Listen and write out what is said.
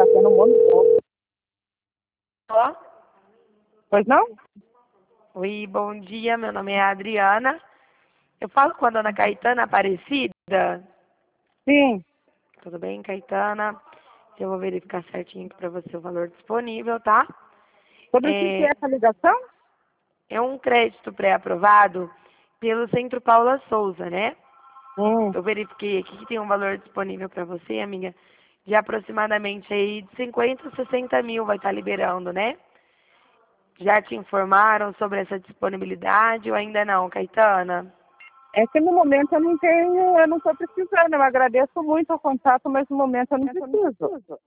batendo um monte de louco. Ó, Pois não? oi, bom dia, meu nome é Adriana. Eu falo com a dona Caetana Aparecida. Sim. Tudo bem, Caetana? Eu vou verificar certinho aqui para você o valor disponível, tá? Sobre o que é essa ligação? É um crédito pré-aprovado pelo Centro Paula Souza, né? Eu verifiquei aqui que tem um valor disponível para você, amiga, de aproximadamente aí de 50 a 60 mil vai estar liberando, né? Já te informaram sobre essa disponibilidade ou ainda não, Caetana? É que no momento eu não estou precisando. Eu agradeço muito o contato, mas no momento eu não preciso.